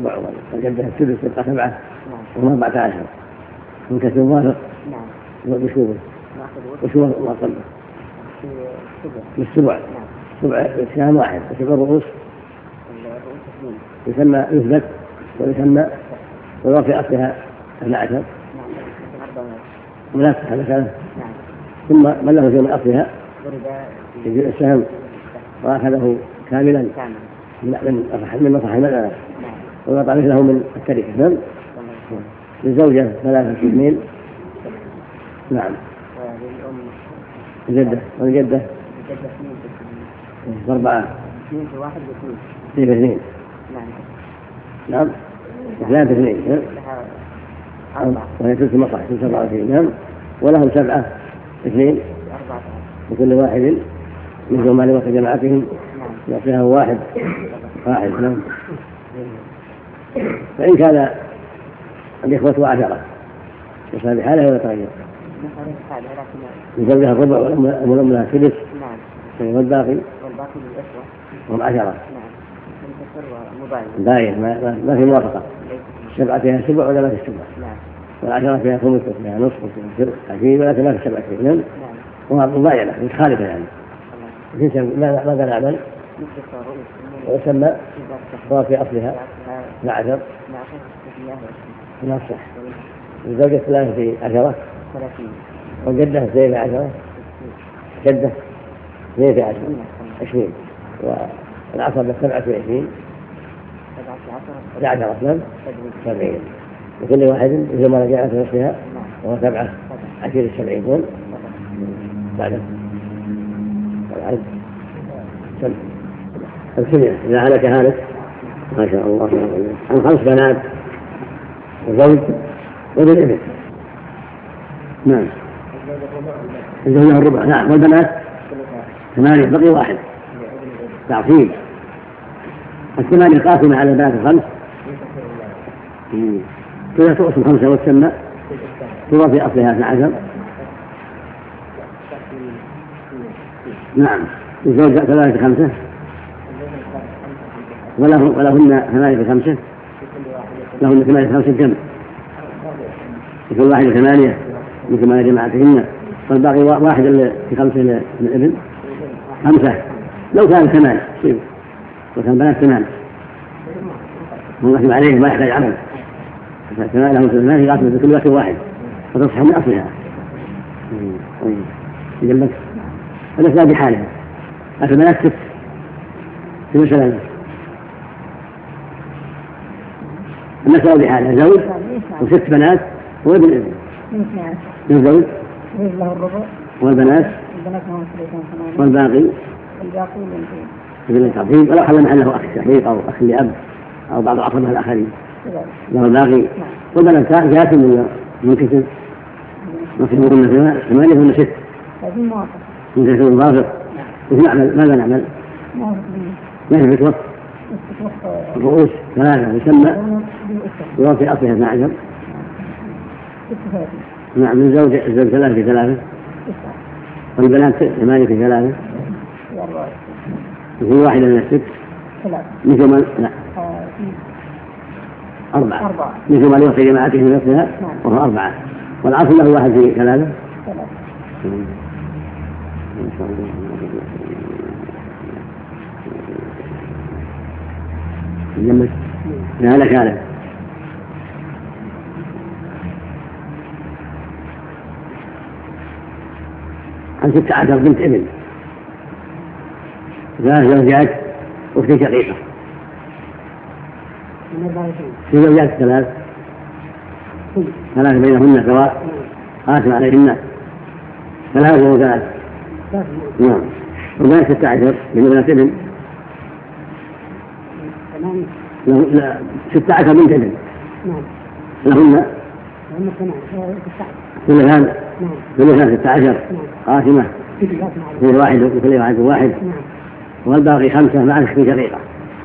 الربع والجدة السدس تبقى 7 و14 من كسر الظاهر وبشوبه وشوبه وأقل بالسبع سبع إسكان واحد وشوف الرؤوس يسمى يثبت ويسمى ويضع في أصلها 12 مناسب هذا كلام. ثم من له من أصلها يجيء السهم وأخذه كاملا من مصح المدنة ويضع مثله من التركة. للزوجة 3 سنين. نعم. الجدة والجدة 4 2 في 1 و2 2 نعم 3 2 وهي 3 مصح 27. نعم. ولهم 7 2 وكل واحد من زمان وقت جماعتهم يعطيها واحد. نعم. فإن كان الإخوة 10 يصير بحاله ولا تغير يزوجها الربع والأم لها السدس والباقي هم 10 باين ما في موافقة. 7 فيها 7 ولا ما في 7 و10 فيها 5 فيها نصف فيها عجيب ولكن ما في 7 شيء. وهذا مضاينة متخالفة يعني. ماذا نعمل؟ ويسمى في أصلها 12 نصح. الزوجة 3 في 10 والجدة 2 في 10 جدة 2 في 10 20 والعصر 27 11 أصلا 70 وكل واحد إذا ما رجعت نصفها وهو 7 10 70 بعد العد السنة إذا هلك هالك ما شاء الله عن 5 بنات وزوج وابن ابن. نعم. الزوجة الربع. نعم. والبنات 8 بقي 1 تعصيب. 8 قاسمة على البنات 5 كذا تقسم 5 وتسمى تضاف في أصلها 12. نعم. الزوجة 3 في 5 ولهن 8 في 5 لهن 8 في 5 جمع يكون 1 في 8 مثل ما جماعتهن والباقي 1 في 5 من الابن 5 لو كان 8 لو كان بنات 8 ونحن عليه ما يحتاج عمل 8 لهم 8 يقاتل كل واحد 1 فتصح من أصلها. يجب الأسباب بحالها. البنات 6 في مثلا النساء بحالها زوج و6 بنات وابن ابن الزوج والبنات والباقي ابن التعصيب ولو حل محله أخ شقيق أو أخ لأب أو بعض أقربها الآخرين له الباقي والبنات جاءت من كتب نصيبهن 8 هن 6 من كتب الظافر. ماذا نعمل؟ ما في فتوى الرؤوس 3 يسمى يوم في أصلها 12. نعم. الزوج 3 في 3 والبنات 8 في 3 وكل واحد من 6 مثل ما لا 4 مثل ما يوصي جماعته من نفسها وهو 4 والعصر له 1 في 3. جمت هذا كان عن 16 بنت ابن 3 زوجات واخت شقيقة في زوجات 3 بينهن سواء قاسم عليهن 3 وثلاث. نعم. وبنات 16 من بنات ابن 16 بنت ابن لهن كل 16 قاسمة في 1 وكل واحد 1 والباقي 5 مع أخت شقيقة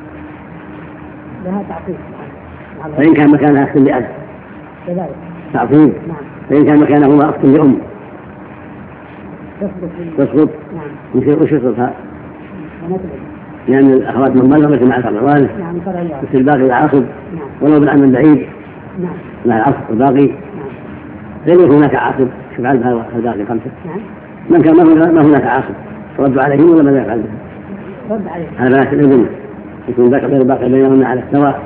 فإن كان مكانها أخت لأب تعصيب. فإن كان مكانهما أخت لأم تسقط. وش يسقطها؟ لأن الأخوات من بلغت مع الأخوان مثل الباقي العاصب ولو بالعلم من بعيد مع العصب الباقي غير يكون هناك عاصب شوف على الباقي 5 من كان ما هناك عاصب ردوا عليهم ولا ماذا يفعل رد عليهم على بنات الابن يكون غير الباقي بينهن على السواء.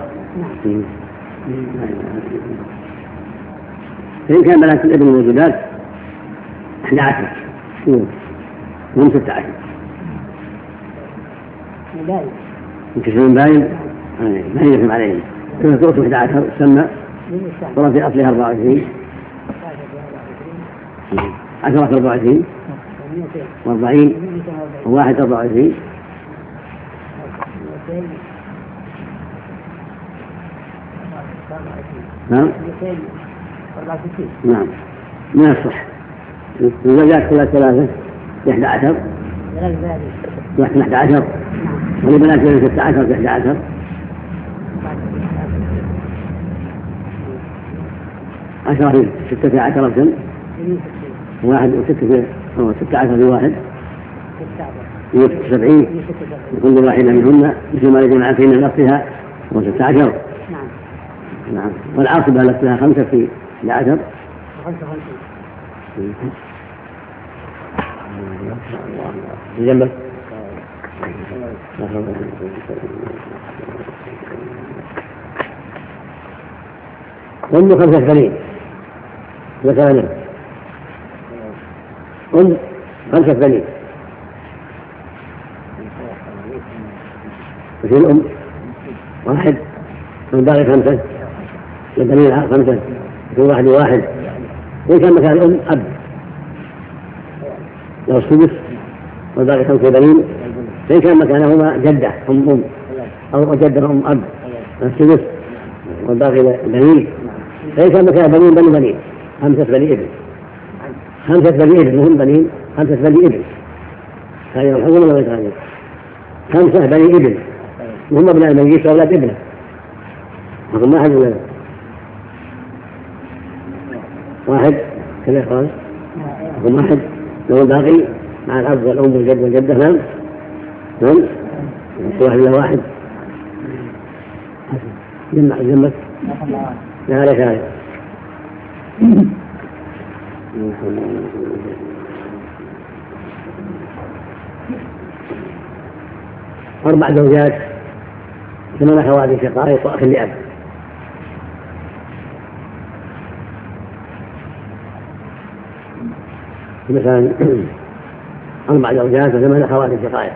فإن كان بنات الابن موجودات 11 هم 16 ينكسرون باين ما يجب عليهم كما تؤتوا 11 سمى صار في أصلها 24 10 24 و40 وواحد 24 نعم نعم ما يصح الزوجات كلها 3 11 11 والبنات 16 11 10 في 16 سنة 1 و6 أو 16 في 1 70 لكل واحدة منهن مثل ما يجمع فيهن نفسها و 16 نعم والعاصبة لها 5 في 11 جنبك أم 5 بنين مثلا أم 5 بنين وفي الأم 1 والباقي 5 البنين 5 في 1 و1 وإن كان مكان الأم أب لو السدس والباقي 5 بنين فإن كان مكانهما جدة أم أو جدة أم أب السدس والباقي بنين فإن كان مكان بنين 5 بني ابن 5 بني ابن هم بنين 5 بني ابن هذه الحكم ولا غير 5 بني ابن وهم ابناء الميت وأولاد ابنه رقم 1 ولا 1 كذا قال رقم 1 لو الباقي مع الأب والأم والجد والجدة نعم 1 إلى 1 جمك لا عليك هذا 4 زوجات 8 أخوات شقائق وأخ لأب مثلا 4 زوجات و8 أخوات شقائق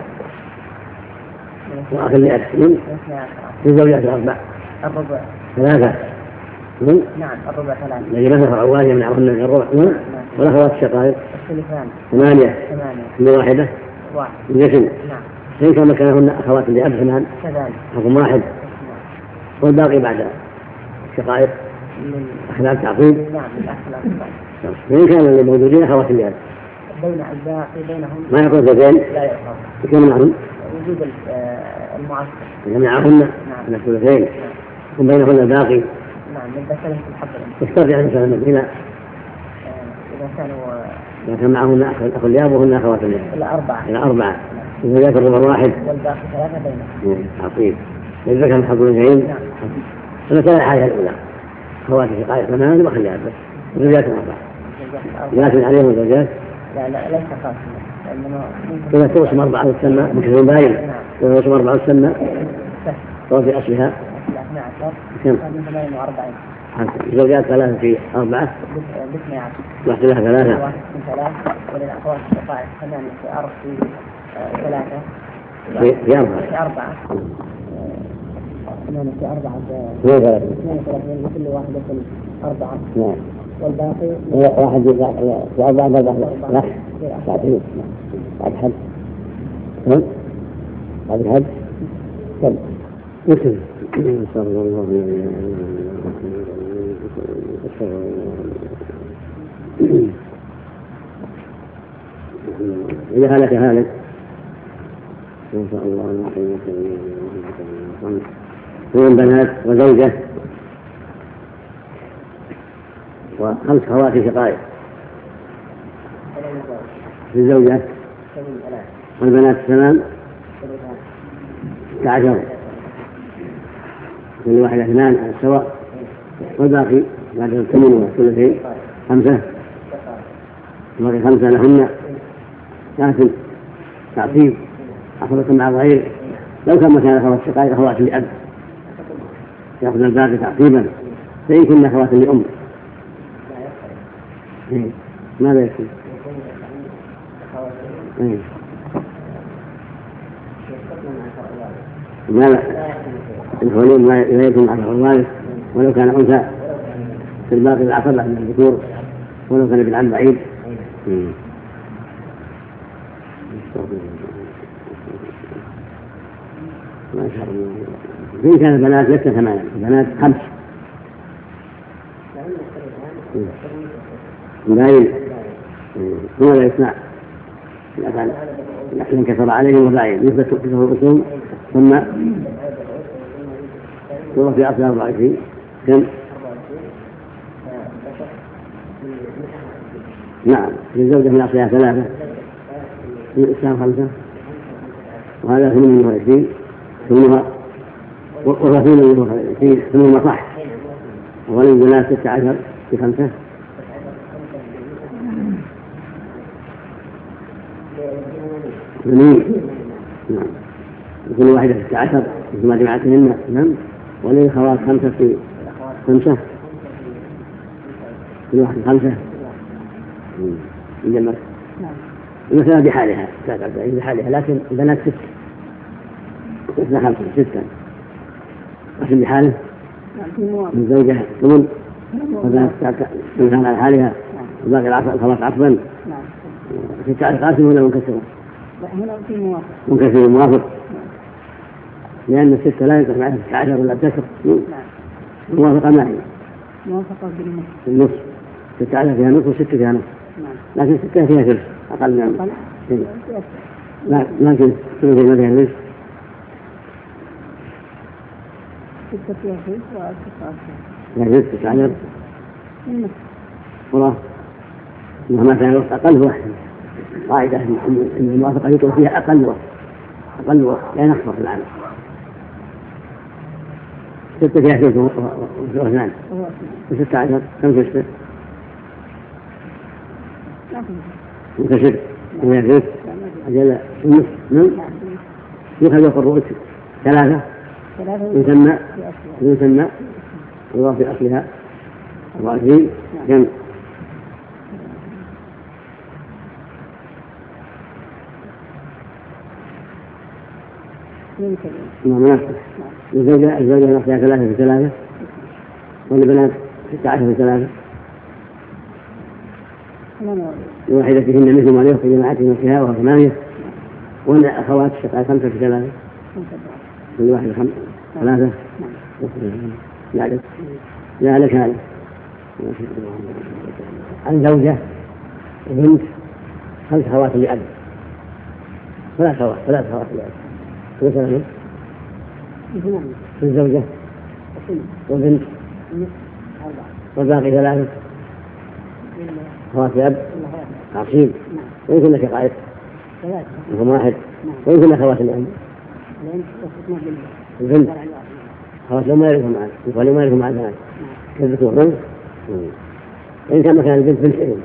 وأخ لأب في زوجات 4 الربع 3 نعم الربع 3 الذي مثل عوالي من عرفنا الربع والأخوات الشقائق الثلثان 8 كل واحدة يسن نعم فإن كان مكانهن أخوات لأب 8 كذلك رقم 1 والباقي بعد الشقائق أخلاق تعقيب نعم الأخلاق فإن كان الموجودين أخوات لأب بين الباقي بينهم ما يكون زوجين لا يعرف كم معهم وجود المعسكر جميعهن من الثلثين يكون بينهن الباقي نعم للذكر في الحظ يستطيع مثلا المدينة إذا كان معهن أخ لأب وهن أخوات لأب إلى 4 الزوجات الربع 1 والباقي 3 بينهم عقيم للذكر الحظ الجيد فمثلا الحالة الأولى أخوات شقائق 8 وأخ لأب الزوجات 4 لكن عليهم الزوجات لا ليس خاصة إذا تقسم 4 وتسمى بكثير باين إذا تقسم 4 وتسمى وفي أصلها 48 الزوجات 3 في 4 واحدة لها 3 واحد من 3 وللأخوات الشقائق 8 في 4 في 4 8 في 4 32 لكل واحدة 4 نعم والباقي واحد في 4 لا بعد حد بعد حد كم مثل صلى الله عليه وسلم إذا هلك إن شاء الله من بنات وزوجة و5 خواتي شقائق في الزوجة والبنات 8 16 كل واحد 2 على السواء، والباقي بعد الثمن والثلثين 5 باقي 5 لهن، لكن تعصيب أخذت مع الغير. لو كان مكان أخوات شقائق أخوات لأب يأخذ الباقي تعصيبا، فإن كنا أخوات لأم ماذا يكون؟ لا الحلول ما يكون على الوارث ولو كان أنثى، في الباقي العصبة من الذكور ولو كان بالعم بعيد. ما شاء الله. إن كان البنات لسه 8 البنات 5 باين هو لا يسمع لكن انكسر عليهم وباين يثبت كسر الرسوم ثم صورة في أصل 24 كم؟ نعم للزوجة من أصلها 3 في الإسلام 5 وهذا 28 ثمنها والرسول في ثمنها صح، وللبنات 16 في 5 جميل. نعم كل واحدة 16 مثل ما جمعتهن. نعم وللأخوات 5 في 5 كل واحد 5 يجمع المسألة بحالها بحالها، لكن البنات 6 مثل 5 6 عشان بحاله من زوجها ثمن وذلك تنهى على حالها وباقي الأخوات عصبا. في التعريف قاسم ولا منكسر؟ منكسر موافق، لأن 6 لا ينقص معها 16 ولا بتكر موافقة معي موافقة بالنص 16 فيها نص و6 فيها نص، لكن 6 فيها ثلث أقل من لكن ثلث ما فيها ثلث 6 فيها ثلث يعني 16 والله مهما كان الوقت أقل واحد قاعدة أن الموافقة يطلق فيها أقل وقت لا نخفر في العالم 6 فيها ثلث واثنان و16 5 6 منتشر وهي ثلث أجل النصف يخرج الرؤوس 3 يسمى ويضاف في أصلها 24 كم؟ مناسب. الزوجة نصفها 3 في 3 والبنات 16 في 3 الواحدة فيهن مثل ما يخرج جماعتهم فيها وهو 8 والأخوات الشقائق 5 في 3 كل واحد 3 لا لك هذا عن زوجة وبنت 5 أخوات لأب 3 أخوات لأب مثلا الزوجة وبنت والباقي 3 أخوات لأب عصيب ويمكن لك قائد وهم 1 ويمكن لك أخوات الأم البنت أخوات لو ما يعرفهم معك يقول ما يعرفهم معك كذبتوا وإن كان مكان البنت بنت ابن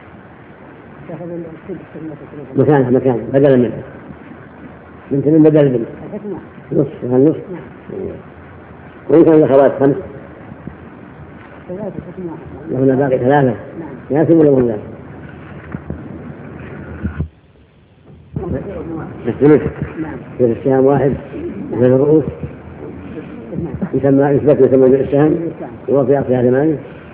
مكان بدلا منها بنت من بدل البنت نصف وإن كان الأخوات 5 لهن باقي 3 ياسم ولا هم ذلك الثلث في السهام 1 من الرؤوس يسمى بالسهام وهو في أصلها 8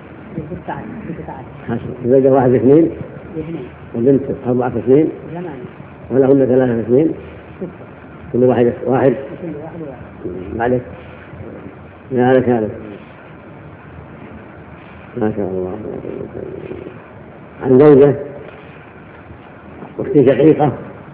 الزوجة 1 في 2 والبنت 4 في 2 ولهن 3 في 2 كل واحد معلش لا لك هذا ما شاء الله. عن زوجة أخت شقيقة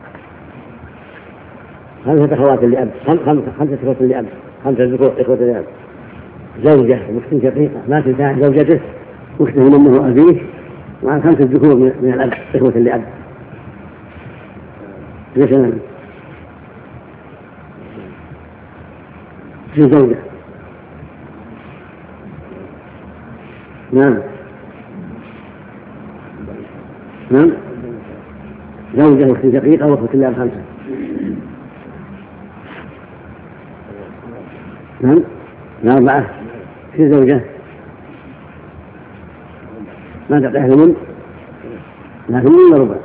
5 أخوات لأب 5 أخوات لأب 5 ذكور إخوة لأب زوجة أخت شقيقة ما تنتهي زوجته أخته من أمه وأبيه مع 5 ذكور من الأب إخوة لأب مثلا في زوجة. نعم نعم زوجة أخت شقيقة وأخت لأب 5. نعم 4 في زوجة ما تعطيها ثمن لا ثمن ولا ربع.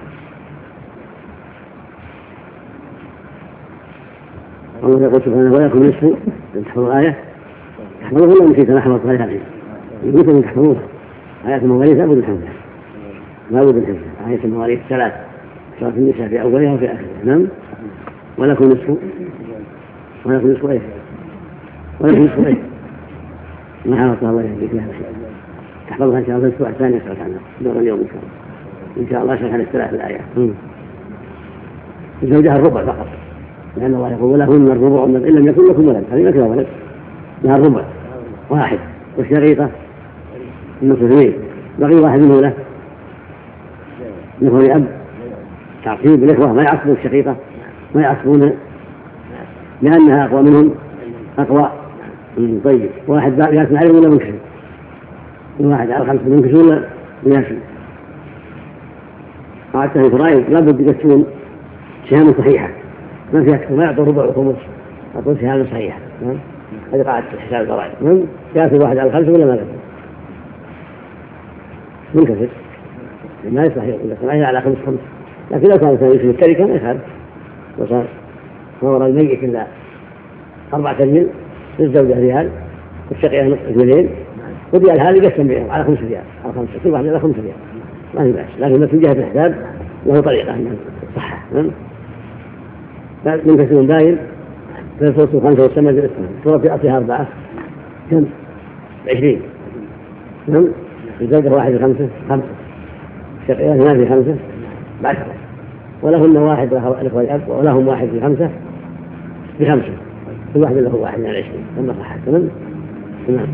الله يقول سبحانه ولكم نصف. تحفظوا الآية تحفظوها ولا نسيت أنا حفظت عليها الحين يقول أن تحفظوها. آية المواريث لابد الحفظ لا بد الحفظ. آية المواريث 3 سورة النساء في أولها وفي آخرها. نعم ولكم نصف. ولكم نصف إيه ولكم نصف إيه ما حفظتها الله يهديك لها تحفظها إن شاء الله في الأسبوع الثاني أسألك عنها دور اليوم إن شاء الله. إن شاء الله شرح ال3 الآيات. زوجها الربع فقط لأن الله يقول ولهن الربع إن لم يكن لكم ولد. هذه ما كان ولد لها الربع 1 والشريطة النصف 2 بقي 1 منه له نفر أب تعصيب الإخوة ما يعصبون الشقيقة ما يعصبون لأنها أقوى منهم أقوى. طيب 1 ياسم عليهم ولا منكسر 1 على 5 منكسر ولا ياسم قاعدتها في رأيهم لا بد يقسمون سهام صحيحة ما فيها كثير ما يعطوا ربع وخمس يعطون سهام صحيحة. هذه قاعدة حساب الضرائب. ياسم 1 على 5 ولا ما ياسم منكسر ما يصح يقول لك على 5 لكن لو كان يسمى التركة ما يخالف وصار فور الميت إلا 4 ريال للزوجة ريال والشقية 2 وريال هذه قسم بينهم على 5 ريال على 5 كل واحد على 5 ريال ما في بأس. لكن من جهة الحساب له طريقة من الصحة. من كسر دايم في الفرص 5 والسماء صورة في أصلها 4 كم 20. الزوجة 1 في 5 الشقية 2 في 5 10 ولهن 1 الأخوة الأب ولهم 1 في 5 في 5 كل واحد له 1 من 20 لما صحت. تمام. نعم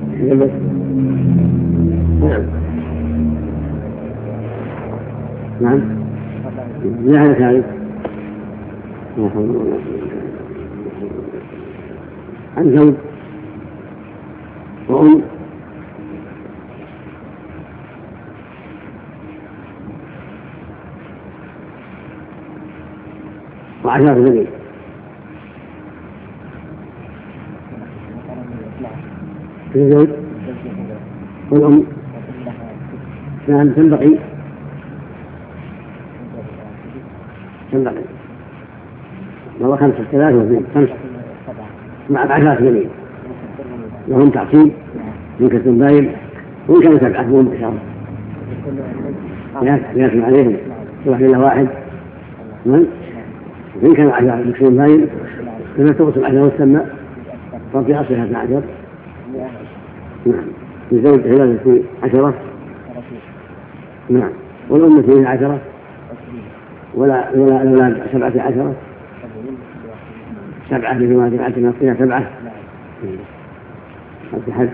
نعم لا هذا تعرف عن زوج وأم وعشرة بنين في الزوج والأم. نعم تنبغي والله 5 3 و2 5 مع 10 بنين لهم تعصيب من كسر باين وإن كانوا 7 بهم إن شاء الله يسمع عليهم واحد إلا 1 وإن كانوا 10 كسر باين كما توصل 10 والسماء ففي أصلها 12. نعم الزوج هلال في 10 نعم والأم في 10 ولا الأولاد 17 7 بجماعة 10 نصفها 7 الحد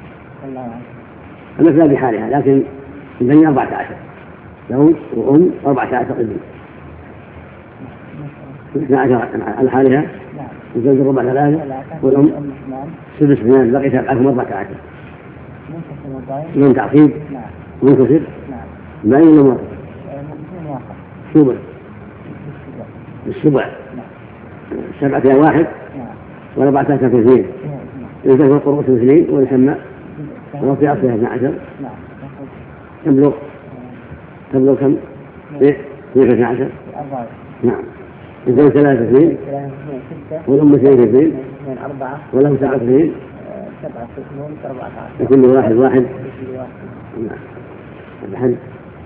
المثل بحالها لكن البني 14 زوج وأم 14 ابن 12 على حالها الزوج الربع 3 والأم 6 2 بقي 7 14 من تعصيب منكسر باين ولا ما سبع السبع 7 في 1 ولا 14 في 2 إذا هو قرؤة 2 ويسمى ولو في أصلها 12 تبلغ كم؟ 12 نعم الزوج 3 2 والأم 2 في 2 ولهم 7 2 لكل واحد نعم الحد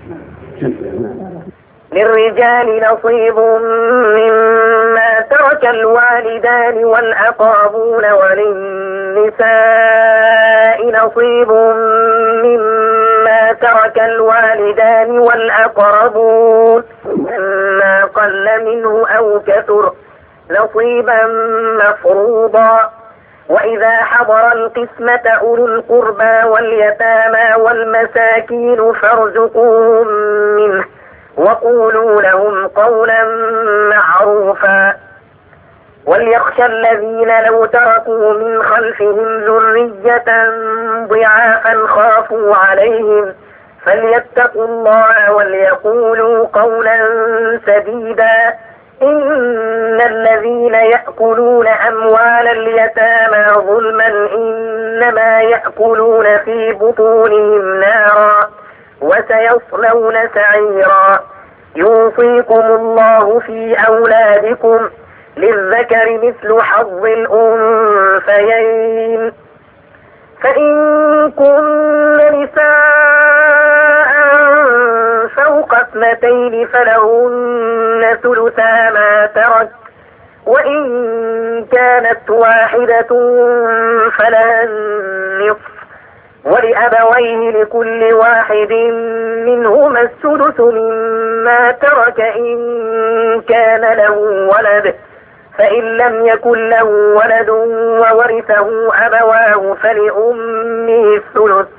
للرجال نصيب مما ترك الوالدان والأقربون وللنساء نصيب مما ترك الوالدان والأقربون مما قل منه أو كثر نصيبا مفروضا. وإذا حضر القسمة أولو القربى واليتامى والمساكين فارزقوهم منه وقولوا لهم قولا معروفا. وليخشى الذين لو تركوا من خلفهم ذرية ضعافا خافوا عليهم فليتقوا الله وليقولوا قولا سديدا. إن الذين يأكلون أموال اليتامى ظلما إنما يأكلون في بطونهم نارا وسيصلون سعيرا. يوصيكم الله في أولادكم للذكر مثل حظ الأنثيين. فإن كن نساء فوق 2 فلهن ثلثا ما ترك، وإن كانت واحدة فلها النصف، ولأبويه لكل واحد منهما السدس مما ترك إن كان له ولد، فإن لم يكن له ولد وورثه أبواه فلأمه الثلث،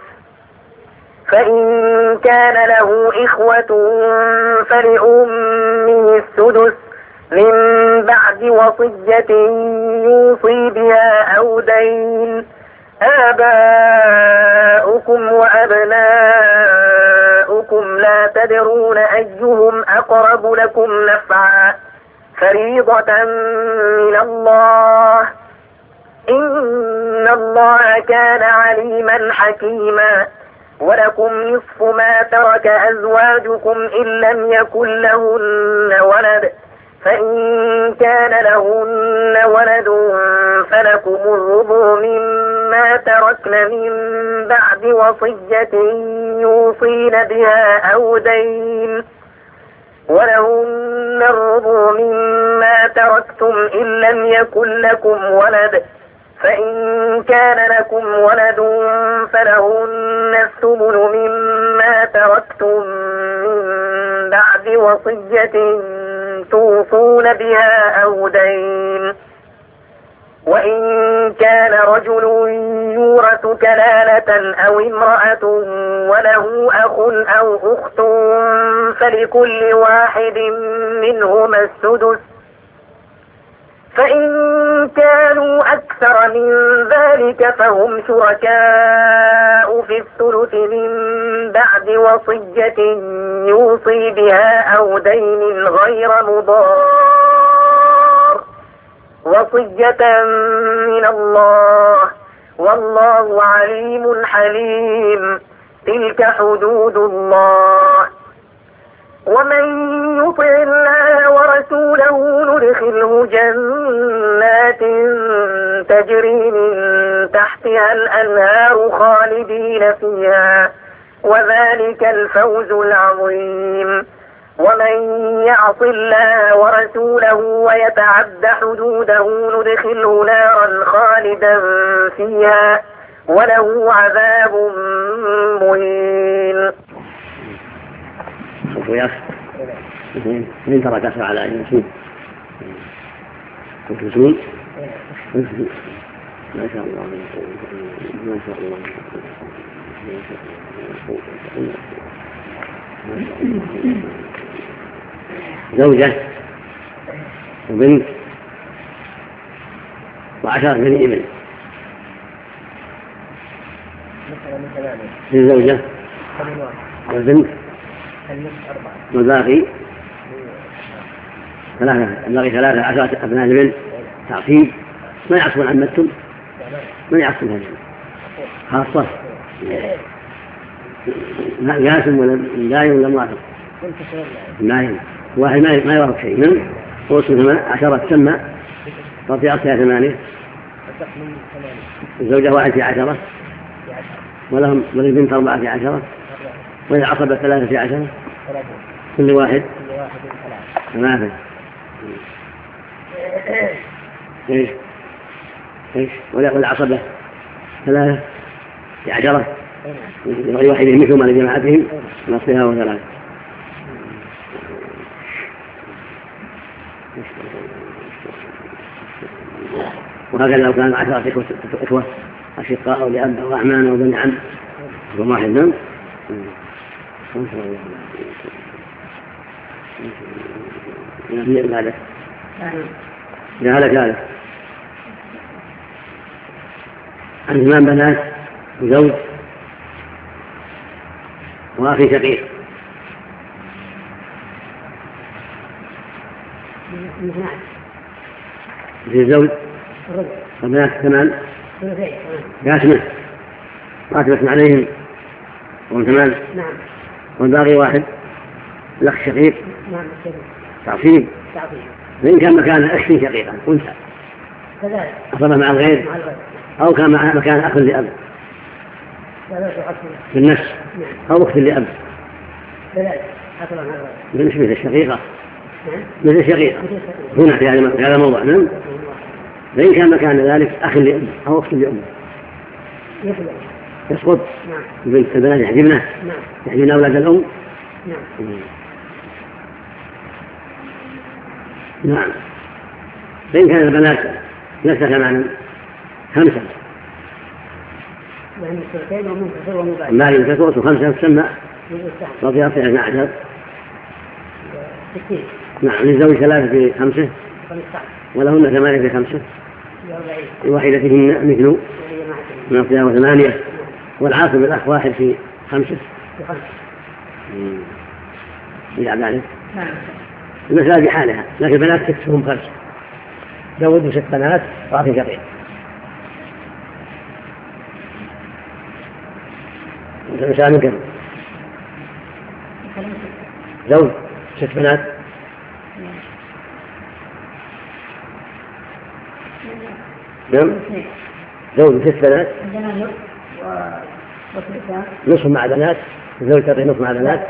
فإن كان له إخوة فلأمه السدس من بعد وصية يوصي بها أو دين. آباؤكم وأبناؤكم لا تدرون أيهم أقرب لكم نفعا فريضة من الله، إن الله كان عليما حكيما. ولكم نصف ما ترك أزواجكم إن لم يكن لهن ولد، فإن كان لهن ولد فلكم الربع مما تركن من بعد وصية يوصين بها أو دين، ولهن الربع مما تركتم إن لم يكن لكم ولد، فإن كان لكم ولد فلهن الثمن مما تركتم من بعد وصية توصون بها أو دين. وإن كان رجل يورث كلالة أو امرأة وله أخ أو أخت فلكل واحد منهما السدس، فإن كانوا أكثر من ذلك فهم شركاء في الثلث من بعد وصية يوصي بها أو دين غير مضار، وصية من الله والله عليم حليم. تلك حدود الله. ومن يطع الله ورسوله ندخله جنات تجري من تحتها الأنهار خالدين فيها، وذلك الفوز العظيم. ومن يعص الله ورسوله ويتعد حدوده ندخله نارا خالدا فيها وله عذاب مهين. من ترك أسرع على أن يسود كنت تسود ما شاء الله ما شاء الله زوجة وبنت و10 بني ابن الزوجة والبنت والباقي 13 أبناء البنت تعصيب ما يعصبون عمتهم من يعصب هذا خاصة جاسم ولا دايم ولا موافق دايم واحد ما يوافق شيء من وصل 10 تسمى ففي أصلها 8 الزوجة 1 في 10 وللبنت 4 في 10 وللعصبة 3 في 10 كل واحد 3 ايش والعصبة 3 في 10 واحد مثلهم على جماعتهم نصفها و3 وهكذا لو كان 10 إخوة أشقاء أو لأب أو أعمان أو بني عم واحد منهم هذا جعل ذلك عن ثمان بنات وزوج وأخي شقيق. في الزوج وبنات ثمان قاتلة عليهم وهم ثمان والباقي واحد الأخ شقيق تعصيب. فإن كان مكان أخ شقيقا أنثى أصبح مع الغير أو كان مكان أخ لأب في النفس أو أخت لأب مثل الشقيقة مثل الشقيقة هنا في هذا الموضوع. نعم. فإن كان مكان ذلك أخ لأب أو أخت لأب يسقط البنات يحجبن أولاد الأم. نعم. فإن كان البنات ليس كمان 5 ما ينكسر 5 تسمى وفيها 12. نعم. للزوج 3 في 5 ولهن 8 في 5 لواحدتهن مثل نصفها و8 والعاصب الأخ 1 في 5 إلى ذلك. المسألة بحالها لكن البنات تكسرهم 5 زوج 6 بنات وأخ شقيق. المسألة من كم؟ زوج 6 بنات نعم. زوج 6 بنات نصف مع بنات الزوج تعطي نصف مع بنات.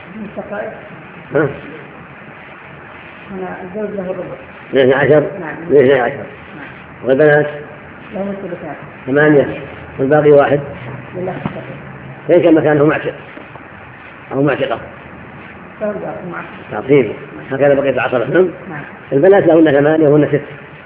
الزوج له الربع 12 والبنات 8 والباقي 1 ليس مكانه معشق أو معشقة تعطيل هكذا بقيت 10. البنات لهن 8 وهن 6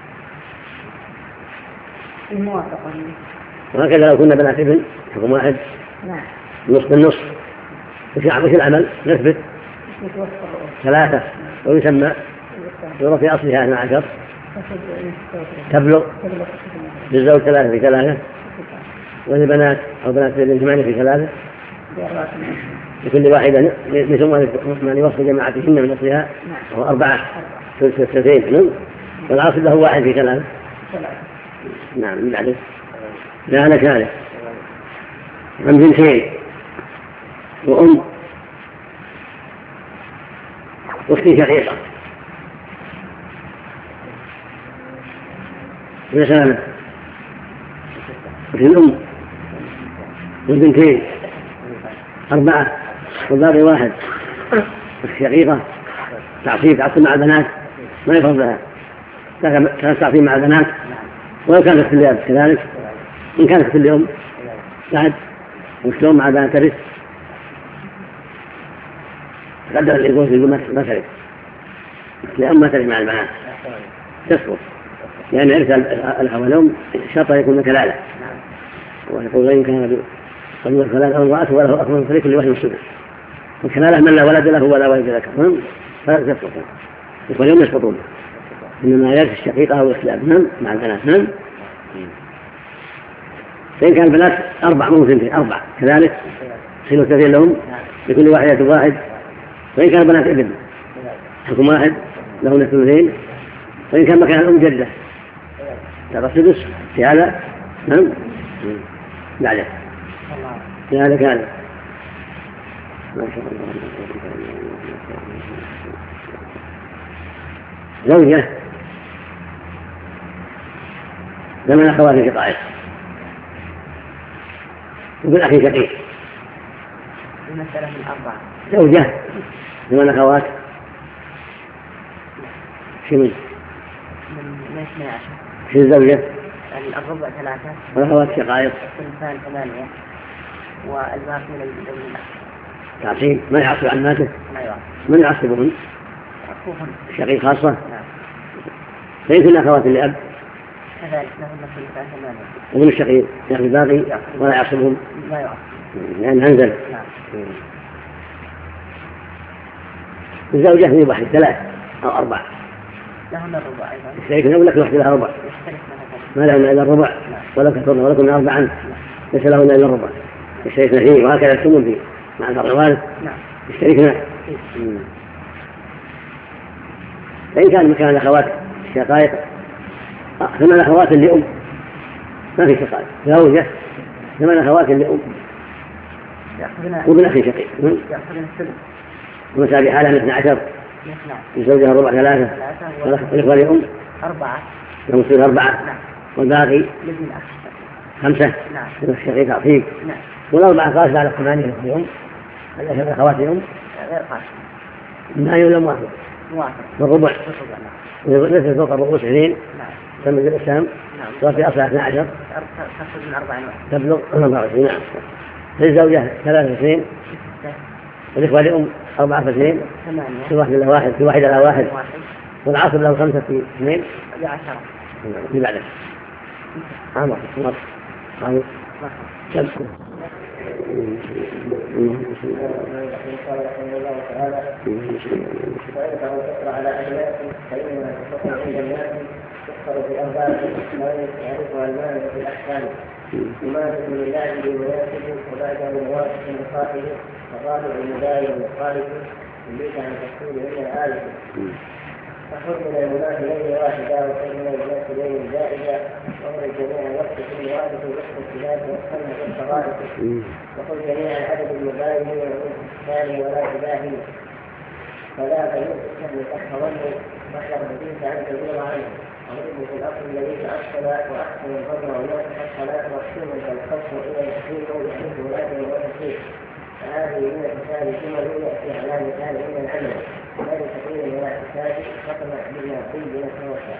وهكذا لو كنا بنات ابن حكم 1 نصف بالنصف. وش العمل؟ نثبت 3 ويسمى يرى في أصلها 12 تبلغ للزوج 3 في 3 وللبنات أو بنات الابن 8 في 3 لكل واحدة يسمى من يوصل جماعتهن من أصلها وهو 4 ثلثين والعاصل له 1 في 3. نعم. من بعده لا كذلك عن بنتين وأم واختي شقيقة وسلامة وفي الأم والبنتين 4 والباقي 1 الشقيقة تعصيب مع البنات ما يفرض لها كانت تعصيب مع البنات ولو كانت في الأب كذلك. إن كانت في الأم بعد وشلون مع البنات ترث قدر اللي يقول ما ترث لأم ما ترث مع البنات تسقط لأن إرث الأب والأم شرط يكون كلالة ويقول وإن كان قبل الكلالة أو امرأته وله أكبر من كل واحد السدس والكلالة من لا ولد له ولا ولد ذكر فلا تسقط يقول يوم يسقطون إنما يرث الشقيقة أو الأب مع البنات. فإن كان البنات 4 ممكن 4 كذلك حين التفين لهم لكل واحدة 1. وإن كان البنات ابن حكم 1 لهن 2. وإن كان مكان الأم جدة ترى السدس في هذا. نعم. بعده في هذا كان ما شاء الله زوجة ثمان أخوات شقائق وبالأخي شقيق. المسألة من 4 زوجة 8 أخوات شمل من 12 في الزوجة الربع 3 والأخوات شقائق الثلثان 8 والباقي للأخ تعصيب ما يعصب عن ماته من يعصبهن شقيق خاصة. ليس الأخوات لأب كذلك لهم الثلثان 8 ومن الشقيق يأخذ الباقي ولا يعصبهم لا يعصب لأن أنزل. الزوجة في 1 3 أو 4 لهن الربع أيضا. يشتركن ولا كل واحدة لها ربع؟ ما لهن إلا الربع ولا كثرن ولا كن أربعا ليس لهن إلا الربع يشتركن فيه وهكذا الثمن فيه مع فرع الوارث يشتركن. فإن كان مكان الأخوات الشقائق ثمان أخوات لأم ما في شقائق زوجة ثمان أخوات لأم وابن أخي شقيق ومسابي حالها 12 لزوجها الربع 3 والإخوة لأم 4 لهم يصير 4 والباقي 5 الشقيق عقيق والأربعة قاسة على 8 لأم الأخوات لأم غير قاسة ما يولم واحد والربع ليس فوق الرؤوس 2 تمد الإسلام صار في أصلها 12 تبلغ 24. نعم. للزوجة 3 والإخوة لأم 4 في 2 في واحد له واحد في واحدة له واحد والعصر له 5 في 2 في بعده عامر عامر كم على أناس فإنما تفكر عند الناس تفكر في أربعة لا يعرفها المال في الأحكام يمارس من الله بمناسبه وبعده موافق لقائه فغالب المداية والخالف يريد عن تفصيل إلى الآية فخذ من المناسبين واحدة وخذ من المناسبين زائدة وخذ جميع الوقت في الوارث ووقت الخلاف والسنة والصغائر وخذ جميع العدد المباين والوقت الثاني ولا تباهي فلا فيوجد سهل تحفظنه واحذر بديك أن تدور عنه ومثل في الأصل الذي تأصل وأحسن الفضل ونصح الصلاة واحسن الخصم إلى الحين ويحب ولاده وتسير فهذه من الكتاب ثم يأتي على مثال من العمل غير تقرير ولا كتاب فطمع بما قيل نتوسع.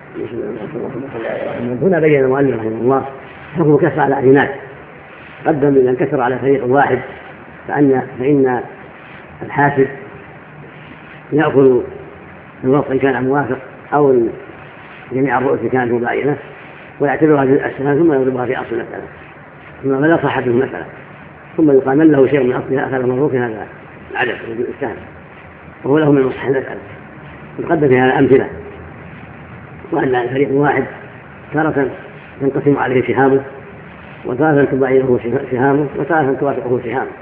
هنا بين المؤلف رحمه الله حكم كسر على أعينات قدم إذا انكسر على فريق واحد فإن الحاسب يأخذ الوقت إن كان موافق أو جميع الرؤوس كانت مباينة ويعتبرها جزء السنة ثم يضربها في أصل المسألة ثم لا صحة المسألة ثم يقال من له شيء من أصلها أخذ مبروك هذا العدد السهم وهو له من مصح المسألة نقدم في هذا أمثلة وأن فريق واحد تارة ينقسم عليه سهامه وتارة تباينه سهامه وتارة توافقه سهامه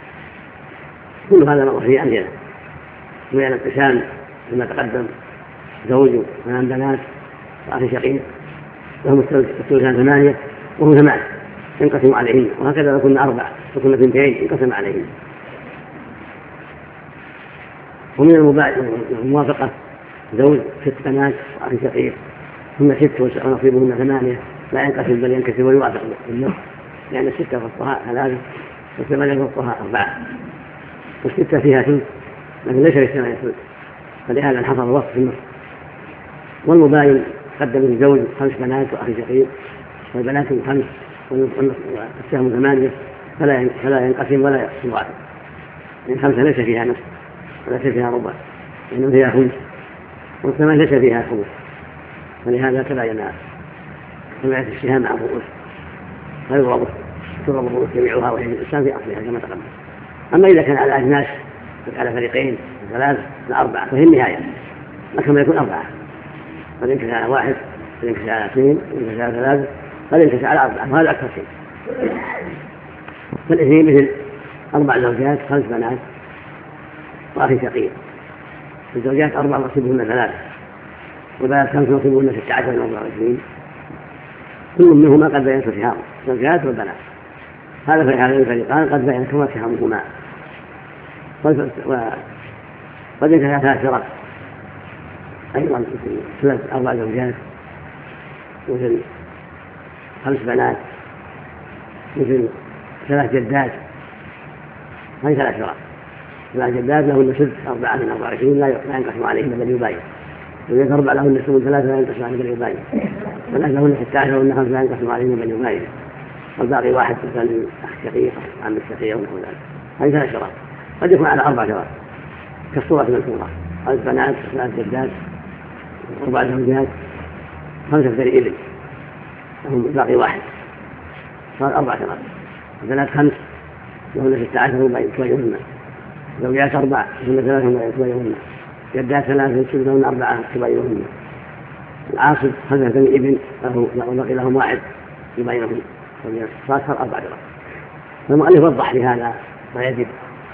كل هذا مر فيه أمثلة من الانقسام كما تقدم زوج وثمان بنات وأخي شقيق لهم الثلثان 8 وهم 8 ينقسم عليهن وهكذا لو كنا 4 وكنا 2 ينقسم عليهن. ومن الموافقة زوج 6 بنات وأخي شقيق هم 6 ونصيبهن 8 لا ينقسم بل ينكسر ويوافق بالنصف لأن 6 فصها 3 و8 فصها 4 و6 فيها ثلث لكن ليس للثمانية ثلث فلهذا انحصر الوقت في النصف. والمباين قدم الزوج 5 بنات وأخي شقيق والبنات 5 والسهم 8 فلا ينقسم ولا يقسم يعني 5 ليس فيها نصف وليس فيها ربع لأنه فيها خمس و8 ليس فيها خمس فلهذا تباين السهام مع الرؤوس فيضرب الرؤوس جميعها وهي الإنسان في أصلها كما تقدم. أما إذا كان على أجناس على فريقين 3 ل4 فهي النهاية لكن ما يكون 4 قد ينكسر على 1 قد ينكسر على 2 قد ينكسر على 3 قد ينكسر على 4 وهذا أكثر شيء. فالاثنين مثل 4 زوجات 5 بنات وأخي شقيق الزوجات 4 نصيبهن 3 والبنات 5 نصيبهن 16 و 24 كل منهما قد بينت سهام الزوجات والبنات هذا في هذين الفريقان قد بينتهما سهامهما وقد ينكسر 3 فرق أيضا مثل 4 زوجات مثل 5 بنات مثل 3 جدات هذه 3 فرق 3 جدات لهن سدس 4 من 24 لا ينقسم عليهن بل يباين وإذا 4 لهن سدس 3 لا ينقسم عليهن بل يباين 3 لهن 16 وهن 5 لا ينقسم عليهن بل يباين والباقي 1 مثل أخ شقيق عم الشقيق ونحو ذلك هذه 3 فرق قد يكون على 4 فرق كالصورة المذكورة 5 بنات 3 جدات 4 زوجات 5 فريق ابن لهم باقي 1 صار 4 فرق البنات 5 وهن 16 وهم يتباينون زوجات 4 وهن 3 وهم يتباينون جدات ثلاثة يسجدون أربعة يبايعهن. العاصب 5 بني ابن بقي لهم واحد يبايعهن فاكثر 4 درهم. فالمؤلف وضح لهذا ما يجب،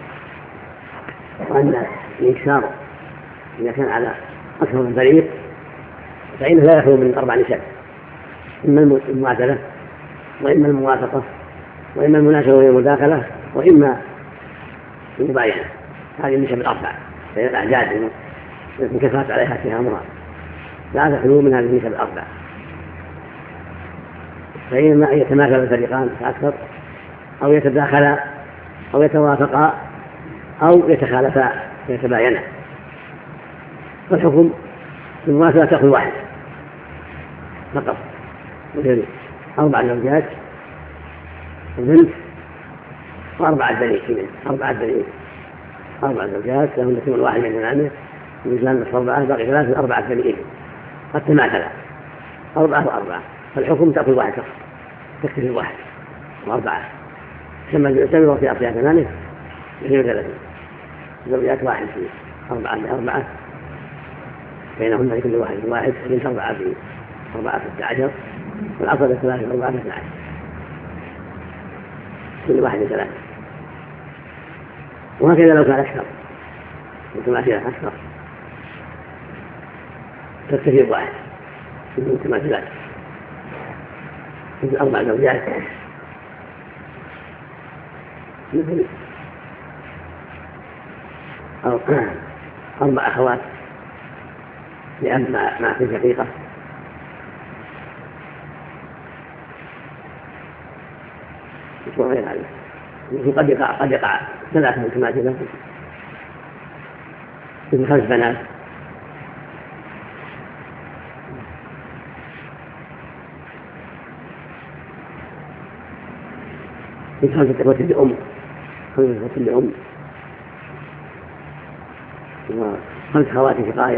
وأن الإكثار إذا كان على أكثر من طريق فإنه لا يخلو من 4 نساء، إما المعادلة وإما الموافقة وإما المناسبة والمداخلة وإما المباينة. هذه النسب الأربعة فهي الأعداد انكفت عليها اتهامها، لا تخلو من هذه النسب الأربعة. فإنما يتماثل الفريقان فأكثر أو يتداخلا أو يتوافقا أو يتخالفا ويتباينا. فالحكم في المماثلة تأخذ واحد فقط، مثل 4 زوجات وبنت و4 بنين، 4 زوجات لهم يكون واحد من الأمانة ويجلان نصف 4 باقي 3 4 بنين قد تماثلا 4 و4، فالحكم تأخذ واحد فقط تكتفي 1 و4 كما يستمر في أصلها 8 32 زوجات 1 في 4 بينهن لكل واحد بنت 4 في 4 16 والعصر 3 في 4 12 كل واحد 3. وهكذا لو كان أكثر متماثلة أكثر تكتفي 1 في المتماثلات، مثل 4 زوجات مثل 4 أخوات لأب مع في شقيقة وغير هذا. قد يقع 3 متماثلة مثل 5 بنات مثل 5 إخوة لأم 5 إخوة لأم و5 خوات شقائق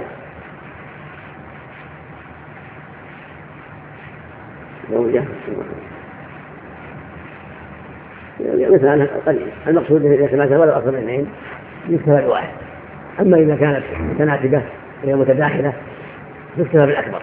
زوجة مثل هذا قليل. المقصود إذا تماثل ولو أكثر من 2 يكتفى ب1. أما إذا كانت متناسبة وهي متداخلة يكتفى بالأكبر.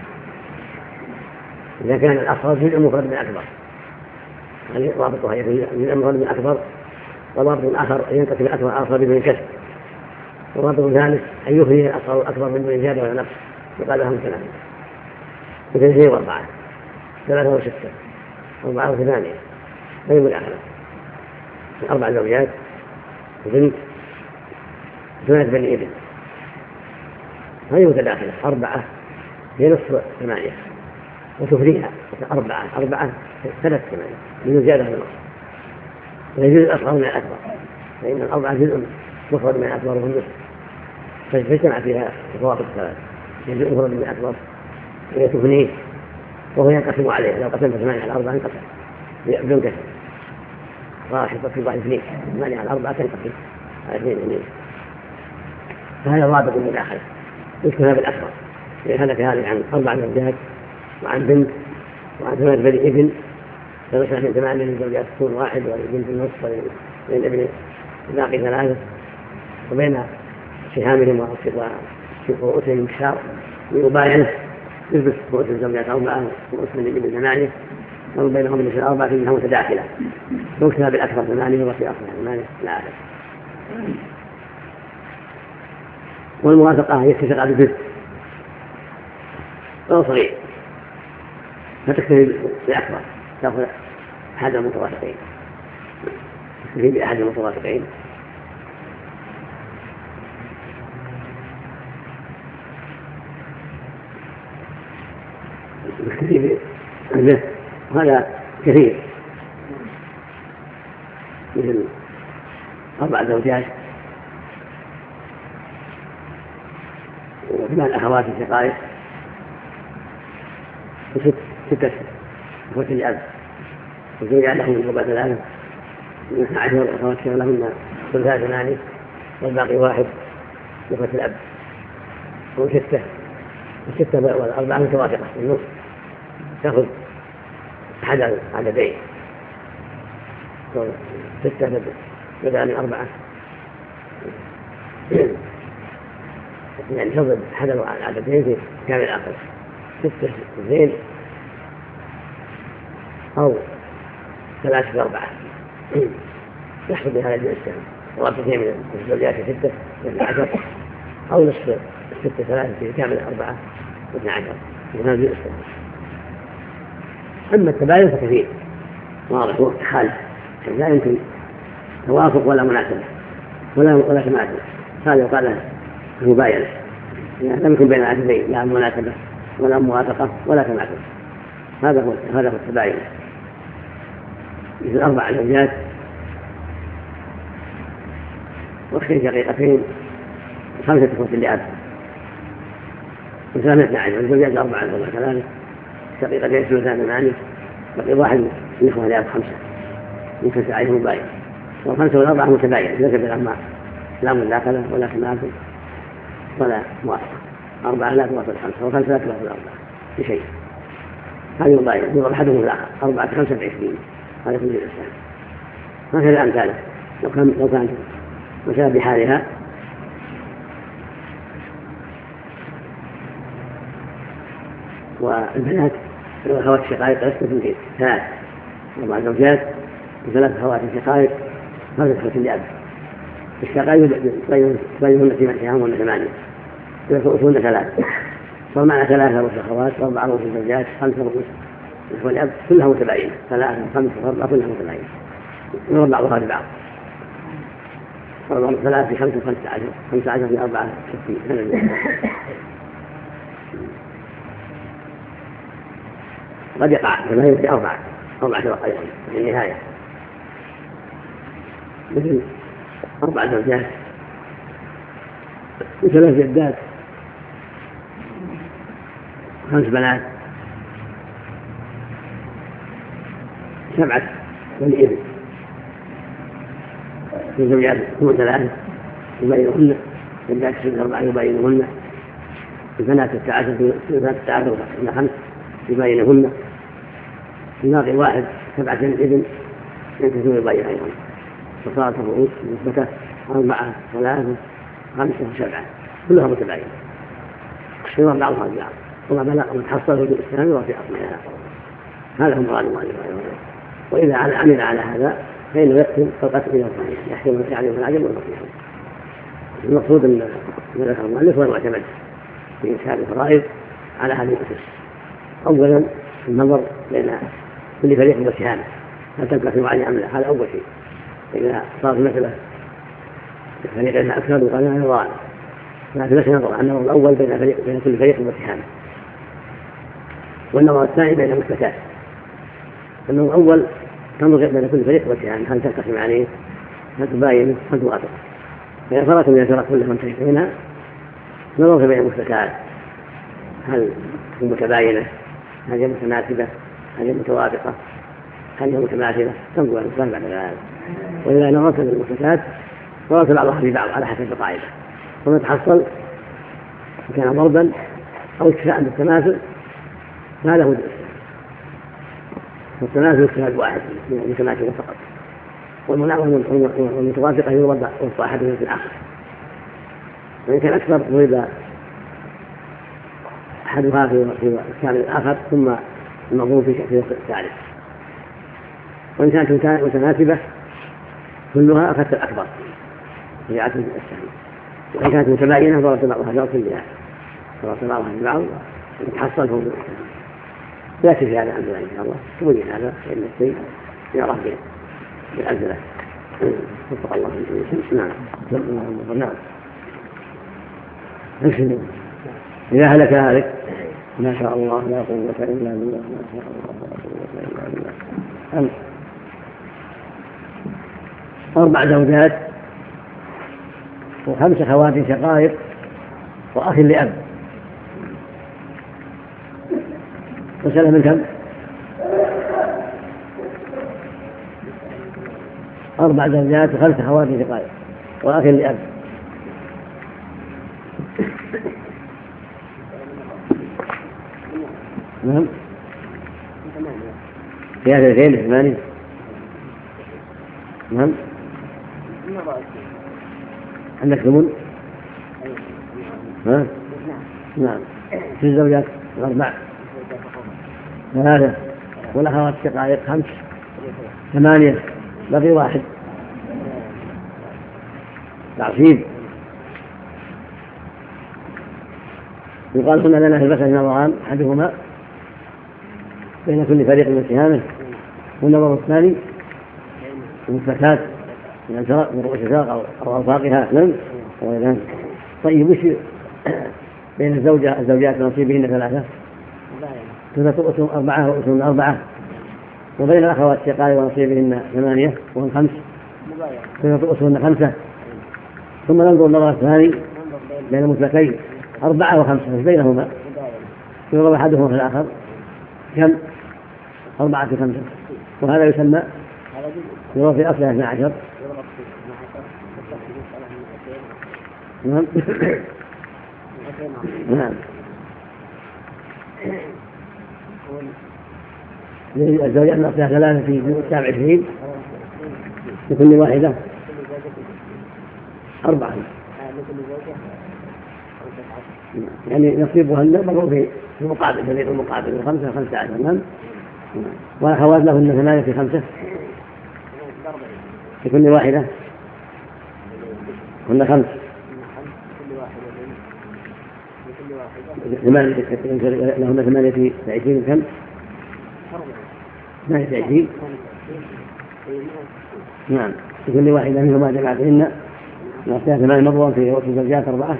إذا كان الأصغر جزء مفرد من الأكبر يعني رابطها جزء مفرد من الأكبر، ورابط آخر أن ينقسم الأكبر آخر بدون كسر، ورابط ثالث أن يخرج الأصغر الأكبر من دون زيادة ولا نقص يقال لهم 3 مثل 2 و4 3 و6 4 و8 غير الآخرة 4 زوجات وبنت 8 بني ابن هذه متداخلة 4 هي نصف 8 وتفريها 4 3 8 من زيادة النصف ويجوز الأصغر من الأكبر، فإن 4 جزء مفرد من الأكبر وهو النصف فاجتمع فيها الفواصل 3 جزء مفرد من الأكبر وهي تفنيه وهو ينقسم عليه. لو قسمت 8 على 4 انقسم بدون كسر راح يطفي 1 2 8 على 4 تنقسم على 2 فهذا الرابط المداخلة يكتفى بالأكبر. لهذا كهذا عن 4 زوجات وعن بنت وعن 8 بني ابن فنشأ من 8 الزوجات تكون 1 والبنت النصف والابن باقي 3 وبين سهامهم ورؤوسهم مكسار ويباينه يلبس رؤوس الزوجات 4 ورؤوس الابن 8 وبينهم النساء 4 فيها متداخلة يكتفى بالأكبر 8 وفي أصلها 8 لا أعلم. والموافقة يتفق على الجزء أو صغير فتكتفي بأكبر تأخذ أحد المتوافقين تكتفي بأحد المتوافقين تكتفي به وهذا كثير مثل 4 زوجات و8 أخوات شقائق و6 إخوة لأب وزوجات لهم الربع 3 12 أخوات لهن ثلثا 8 والباقي 1 إخوة الأب و6 و4 متوافقة في النصف تأخذ أحد عددين 6 بدل من 4 يعني تضرب أحد العددين في كامل العقل 6 2 أو 3 في 4 يحصل بهذا الإنسان رابطتين من الزوجات 6 في 10 أو نصف 6 3 في كامل 4 و12 من هذا الإنسان. أما التباين فكثير واضح خالف لا يمكن توافق ولا مناسبة ولا تماثل. هذا يقال له المباينة يعني لم يكن بين العددين لا مناسبة ولا موافقة ولا تماثل. هذا هو التباين. مثل 4 زوجات واختين شقيقتين 5 إخوة لأب مثلا 12 والزوجات 4 ولا 3 شقيقتين 8 بقي واحد من إخوة لأب 5 يمكن عليهم مباين. و5 و4 متباين ليس بالأعمار لا مداخلة ولا تماثل ولا موافقة. 4 لا توافق 5 و5 لا توافق 4 بشيء. هذه مباين يضرب أحدهم الآخر 4 5 20 هذا كل الإنسان. هكذا أمثاله لو كانت مسألة بحالها والبنات الأخوات الشقائق لست في 3 4 زوجات و3 أخوات شقائق 5 إخوة لأب. الشقائق تبينهن في معناهم ولا 8 يكون 3 فمعنى 3 رؤوس أخوات و4 رؤوس زوجات 5 رؤوس إخوة لأب كلها متباينة 3 5 و4 كلها متباينة يضرب بعضها لبعض 3 في 5 15 في 4 60 قد يقع كما هي في 4 شرق أيضا في النهاية مثل 4 زوجات و3 جدات 5 بنات 7 بني ابن الزوجات هم 3 يبينهن الجدات 4 يبينهن البنات 16 5 يبينهن الناقي 1 7 ابن ينتهي يبين أيضا فصارت الرؤوس مثبتة 4 3 5 و7 كلها متباينة يضرب بعضها لبعض وما بلغ من حصل في الإسلام وفي أصلها. هذا هو مراد الله. وإذا عمل على هذا فإنه يقسم القسم إلى الصحيح يحكم يعني العجل والنصيحة. المقصود أن ذكر المؤلف هو المعتمد في إنشاء الفرائض على هذه الأسس. أولا النظر بين كل فريق وسهامه هل تنقسم عليه أم لا. هذا أول شيء. إذا صارت مثلا فريقين أكثر وقال لها نظران لكن ليس نظر. النظر الأول بين كل فريق وسهامه والنظر الثاني بين المسلكات. النظر الأول تنظر بين كل فريق وسهامه هل تنقسم عليه هل تباين هل توافق. فإذا فرقت من الفرق كلها منتهينها نظر بين المسلكات هل هي متباينة هل هي متناسبة هل هي متوافقة هل هي متماثلة تنظر الإنسان بعد ذلك. وإذا نظرت للمسلكات نظرت بعضها في بعض على حسب القاعدة وما تحصل كان ضربا أو اكتفاء بالتماثل فهذا هو الإسلام. والتماثل اجتهاد واحد متماثل فقط والمتوافقة يضرب وسط أحدهم في الآخر. وإن كان أكثر ضرب أحدها في الكامل الآخر ثم المضروب في الثالث. وإن كانت متناسبة كلها أخذت الأكبر في عدد السهم. وإن كانت متباينة ضربت بعضها جرس لها ضربت بعضها لبعض وتحصل فوق السهم. لا تفي هذا عندنا إن شاء الله تبين هذا فإن الشيء يراه بالأزلة. وفق الله نعم. إذا هلك هالك ما شاء الله لا قوة إلا بالله ما شاء الله لا قوة إلا بالله. 4 زوجات و5 أخوات شقائق وأخ لأب. مسألة من كم؟ 4 زوجات و5 أخوات شقائق وأخ لأب. نعم في هذا الغير 8. نعم عندك ثمن ها؟ نعم. في الزوجات الأربع 3 والأخوات الشقائق 5 8 بقي 1 تعصيب. يقال هنا لنا في البشر نظران أحدهما بين كل فريق من سهامه، والنظر الثاني المثبتات من الفرق من رؤوس الفرق أو أوفاقها. طيب وش بين الزوجات نصيبهن 3 تؤتهم 4 وأتهم 4، وبين الأخوات الشقائق ونصيبهن 8 وهم 5 تؤتهن 5. ثم ننظر النظر الثاني بين المثبتين 4 و5 بينهما يضرب أحدهما في الآخر كم 4 في 5، وهذا يسمى يضرب في أصلها 12. نعم. نعم. الزوجات نصيبها 3 في 27 لكل واحدة 4، يعني نصيبهن مروا في المقابل فريق المقابل 5 15. نعم. والأخوات لهن 8 في 5 في كل واحدة هن 5 لهن 8 في 20 كم 8 في 20. نعم. في كل واحدة منهما جمعتهن نعطيها 8 مضوا في وقت الزوجات 4.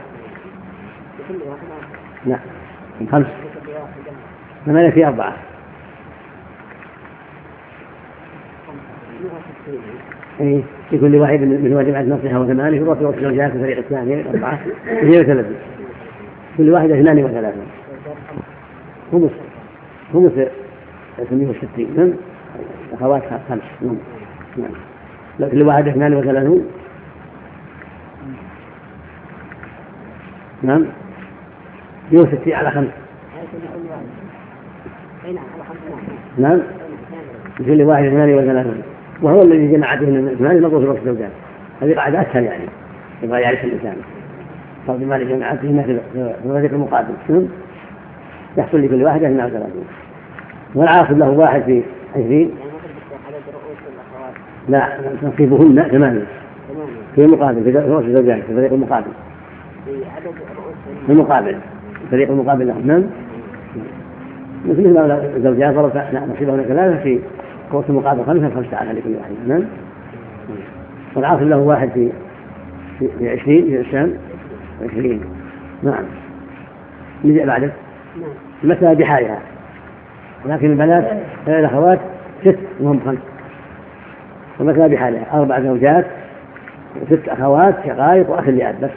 لا 5 8 في 4 في كل واحد من واجب عند نصيحة و8 في وقت الزوجات في الفريق الثاني 4 هي 3 كل واحدة 2 و3 خمس 160. أخوات 5. نعم. كل واحدة 32. نعم 160 على 5. نعم. كل واحد 32 وهو الذي جمعتهن 8 مضوا في وقت الزوجات. هذه قاعدة أسهل يعني يبغى يعرف الإنسان طب ما جمعتهن في الفريق المقابل يحصل لكل واحدة 32 والعاصب له 1 في 20. لا نصيبهن 8 في المقابل في وقت الزوجات في الفريق المقابل في المقابل الفريق المقابل لهم. نعم. مثل ما الزوجات نصيبهن 3 في وقت المقابل 5 15 لكل واحد. نعم. والعاصب له 1 في 20 في الشام 20. نعم. نجي بعده المسألة بحالها، ولكن البنات الأخوات 6 وهم 5 والمسألة بحالها 4 زوجات و6 أخوات شقائق وأخ لأب بس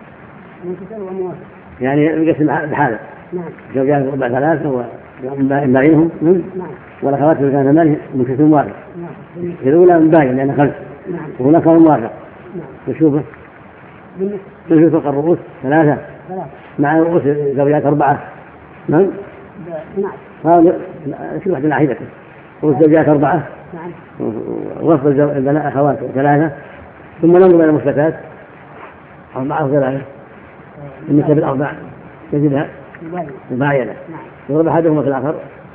يعني يقسم بحاله. زوجات 4 3 وباقيهم والأخوات كان 8 ممكن واحد الأولى من باقي لأنها 5 وهناك موافق وشوفه في فوق الرؤوس 3 مع رؤوس زوجات 4. نعم. هذا كل واحد ناحيته والزوجات 4 ووفق البنات أخوات 3 ثم ننظر إلى المثبتات 4 و3 بالنسبة بالأربع تجدها مباينة يضرب أحدهما في الآخر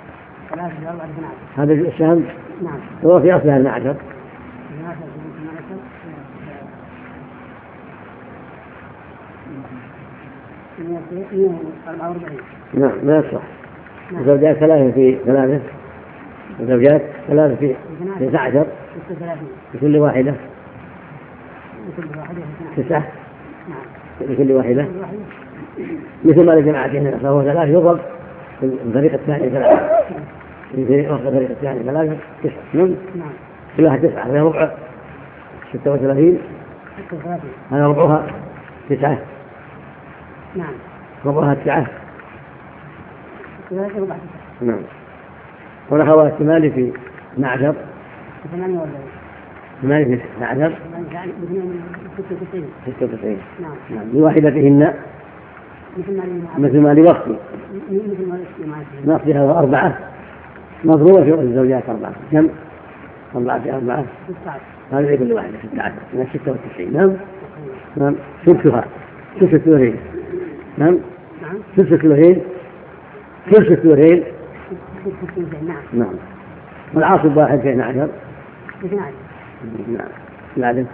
هذا السهم هو في أصلها 12 نعم لا يصح. الزوجات 3 في 3 الزوجات 3 في 19 في كل واحدة 9 لكل واحدة مثل ما لجماعتهن فهو 3 يضرب في الفريق الثاني 3 في الفريق الثاني 3 9. نعم. كل واحد 9 هذا ربع 36 هذا ربعها 9. نعم. ربعها 9. نعم. والأخوات 8 في 12 8 في 12 96. نعم. لواحدتهن مثل ما لوقتي نقضيها 4 مضروبة في الزوجات 4 كم 4 في 4 هذا لكل واحدة 16 من 96. نعم. نعم. شفتها نعم نعم ثلث الثلثين ثلث الثلثين نعم نعم والعاصب واحد في 12 12 نعم العدد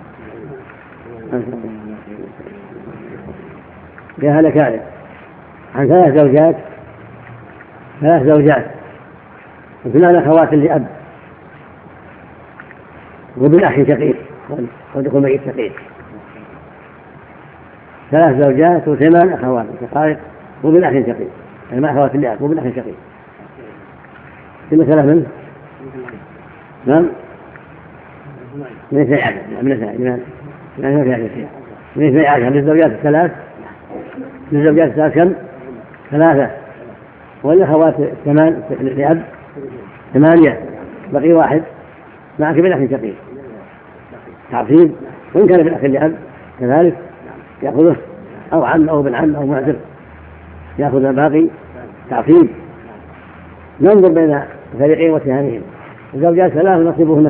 جاء لك هذا عن 3 زوجات 3 زوجات واثنان أخوات لأب وابن أخ شقيق صدق ميت شقيق 3 زوجات و8 أخوات شقائق وابن أخ شقيق يعني ما أخوات لأب وابن أخ شقيق في مسألة منه نعم من 12 من 12 للزوجات الثلاث للزوجات الثلاث كم 3 والأخوات 8 لأب 8 بقي 1 معك ابن أخ شقيق تعصيب وإن كان ابن أخ لأب كذلك يأخذه أو عم أو ابن عم أو معتر يأخذ الباقي تعصيب ننظر بين الفريقين وسهامهم الزوجات 3 نصيبهن